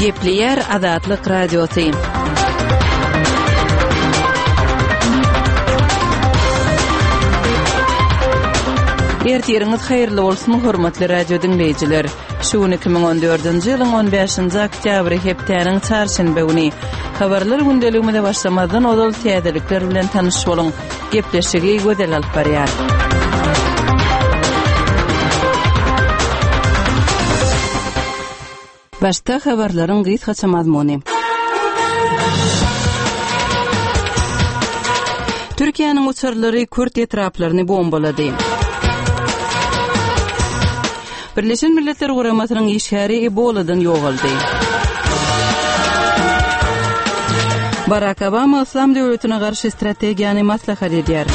Gepleyer Azatlyk Radiosu. Ertiriniz hayırlı bolsun hormatly radio dinleyijiler. Şu 2014-nji ýylyň 15-nji oktýabry hepdeniň çarşynba güni habarlar gündeliginde başlamadan odal täzelikler bilen tanyş boluň. Gepleşigi gözel alyp barýar. Başta habarlaryň gysgaça mazmuny. Türkiýanyň uçurlary Kürt etraplaryny bombalady. Birleşen Milletler Guramasynyň işgäri Eboladan ýogaldy. Barack Obama İslam döwletine garşy strategiýany maslahat edýär.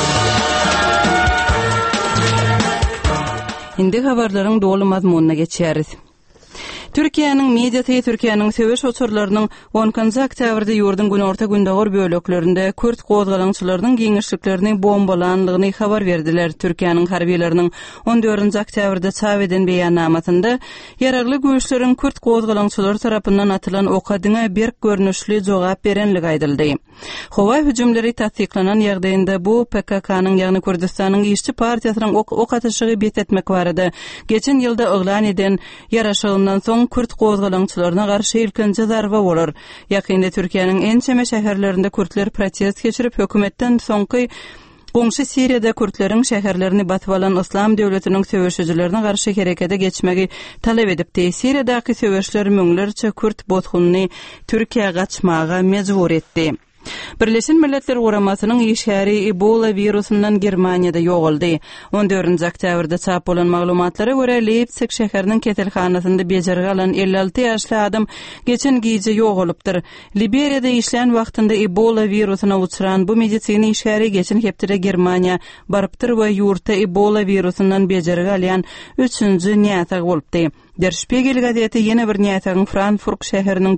Indi habarlaryň doly mazmunyna geçýäris. Türkiýanyň mediasy Türkiýanyň söwüş uçurlarynyň 10-njy oktýabrda ýurdun günorta gündägör böleklerinde Kürt gozgalançylarynyň giňişliklerini bombalandygyny habar berdiler. Türkiýanyň harbiýetleriniň 14-nji oktýabrda çap eden beýannamasynda ýaragly güýçleriň Kürt gozgalançylary tarapyndan atylan okadyna berk görnüşli jogap berenligi aýdyldy. Howa hüjümleri tasdiklanan ýagdaýynda bu PKK-nyň ýagny Kurdistanyň işçi partiýasynyň ok atışygy betletmek barada geçen ýylda oglan eden ýaraşygyndan soň Kürt gozgalançylaryna garşy ilkinji zarba bolar. Ýakynda Türkiýanyň en çeme şäherlerinde Kürtler protest geçirip hökümetden soňky Goňşy Siriýada Kürtleriň şäherlerini batyp alan İslam döwletiniň söwüşçilerine garşy herekete geçmegi talep edipdi. Siriýadaky söwüşler müňlerçe Kürt bothuny Türkiýe gaçmaga mejbur etdi. Birleşen Milletler Guramasynyň işgäri Ebola virusundan Germaniýada ýogaldy. 14-nji oktýabrda çap bolan maglumatlara görä Leipzig şäheriniň ketelhanasynda bejerge alan 56 ýaşly adam geçen gije ýogalypdyr. Liberiýada işlän wagtynda Ebola virusuna uçuran bu medisini işgäri geçen hepde Germaniýa barypdyr we ýurtda Ebola virusundan bejerge alan 3-nji näýetag bolupdy. Der Spiegel gazeti ýene bir näýetagyň Frankfurt şäheriniň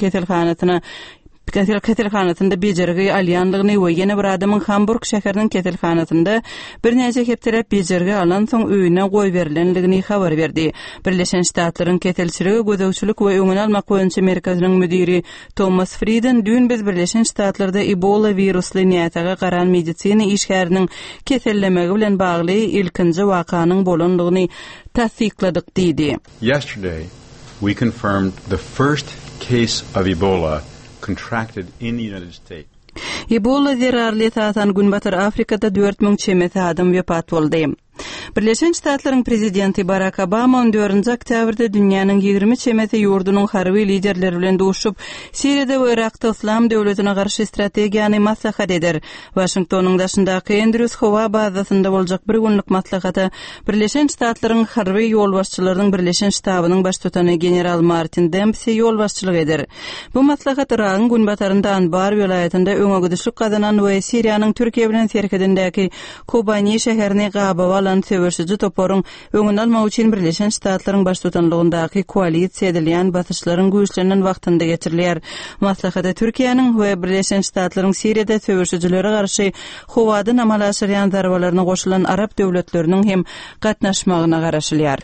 ketelhanasynda bejerge alýanlygyny we ýene bir adamyň Hamburg şäheriniň ketelhanasynda bir näçe hepdelep bejerge alan soň öýüne goý berilenligini habar berdi. Birleşen Ştatlaryň ketelçiligi gözegçilik we öňüne almak boýunça merkeziniň müdiri Thomas Frieden dün biz Birleşen Ştatlarda Ebola virusly näýetaga garan medisini işgäriniň kesellemegi bilen bagly ilkinji wakanyň bolandygyny tasdikladyk diýdi. Yesterday we confirmed the first case of Ebola contracted in the United States. Ebola zerarly tatan Günbatyr Afrikada 4000 çemeti adam wepat boldy. Birleşen Ştatlaryň prezidenti Barack Obama 14-nji oktýabrda dünýäniň 20 çemeti ýurdunyň harby liderleri bilen duşup Siriýada we Irakda İslam döwletine garşy strategiýany maslahat eder. Washingtonyň daşyndaky Andrews Howa bazasynda boljak bir günlük maslahata Birleşen Ştatlaryň harby ýolbaşçylarynyň Birleşen Ştabynyň baş tutany general Martin Dempsey ýolbaşçylyk eder. Bu maslahat Iragyň günbatyrynda Anbar welaýatynda öňe gidişlik gazanan we Siriýanyň Türkiýe bilen serkedindäki Kobani şäherini gaba alan söwüşçi toporyň öňüne almak üçin Birleşen Ştatlaryň baş tutanlygyndaky koalisiýa edilýän basyşlaryň güýçlenen wagtynda geçirilýär. Maslahata Türkiýanyň we Birleşen Ştatlaryň Siriýada söwüşçilere garşy Howadan amal aşyrýan zarbalaryna goşulan Arap döwletleriniň hem gatnaşmagyna garaşylýar.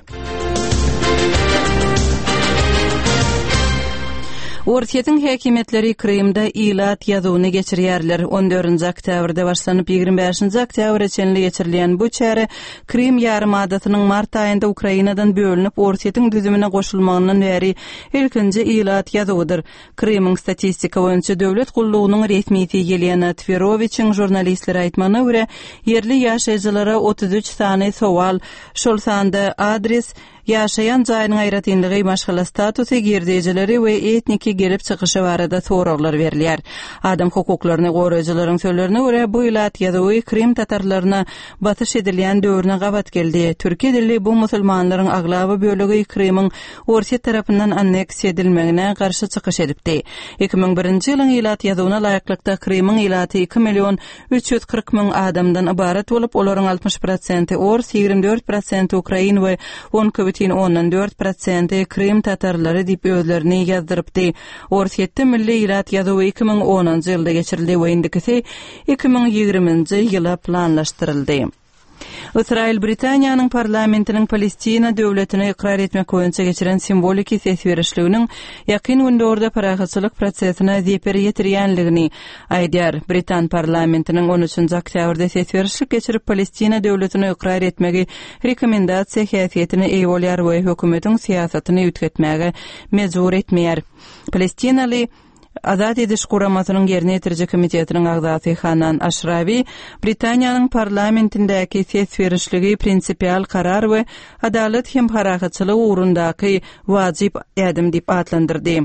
Ortiýetiň häkimetleri Krymda ilat ýazyny geçirýärler. 14-nji oktýabrda başlanyp 25-nji oktýabra çenli geçirilýän bu çäre Krym ýarymadasynyň mart aýynda Ukrainadan bölünip Ortiýetiň düzümine goşulmagynyň bäri ilkinji ilat ýazygydyr. Krymyň statistika boýunça döwlet gullugynyň resmi Yelena Tveroviçiň jurnalistleri aýtmagyna görä yerli ýaşaýjylara 33 sany sowal, şol sanda adres ýaşaýan jaýynyň aýratynlygy, maşgala statusy, girdijileri we etniki gelip çykyşy barada soraglar berilýär. Adam hukuklaryny goraýjylaryň sözlerine görä bu ilat ýazygy Krym tatarlaryna batyş edilýän döwrüne gabat geldi. Türkiýe dilli bu musulmanlaryň aglaby bölegi Krymyň Ortiýet tarapyndan anneksiýa edilmegine garşy çykyş edipdi. 2001-nji ýylyň ilat ýazygyna laýyklykda Krymyň ilaty 2.340.000 adamdan ibaret bolup, olaryň 60% Ors, 24% Ukrain we 10.4% Krym tatarlary diýip özlerini ýazdyrypdy. Ortiýetde milli ilat ýazygy 2010-njy ýylda geçirildi we indiki 2020-nji ýyla planlaşdyryldy. İsrail Britaniýanyň parlamentiniň Palestina döwletini ikrar etmek boýunça geçiren simbolik ses berişliginiň ýakyn gündörde parahatçylyk prosesine zeper ýetirýänligini aýdýar. Britan parlamentiniň 13 oktýabrda ses berişlik geçirip Palestina döwletini ikrar etmegi rekomendasiýa häsiýetine eýe bolýar we hökümetiň siýasatyny ýütketmäge mejbur etmeýär. Palestinaly Azad ediş kuramasynyň ýerine ýetirjek komitetiniň agzasy Hanan Ashrawi Britaniýanyň parlamentindäki ses berişligi prinsipial karar we adalet hem parahatçylyk ugrundaky wajyp ýadym diýip atlandyrdy.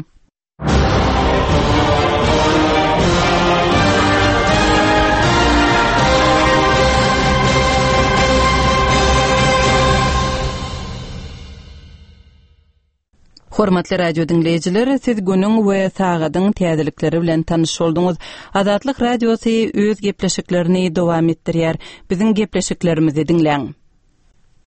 Hormatly radio dinleyijiler, siz günüň we sagadyň täzelikleri bilen tanyş bolduňyz. Azatlyk radiosy öz gepleşiklerini dowam etdirýär. Biziň gepleşiklerimizi dinleň.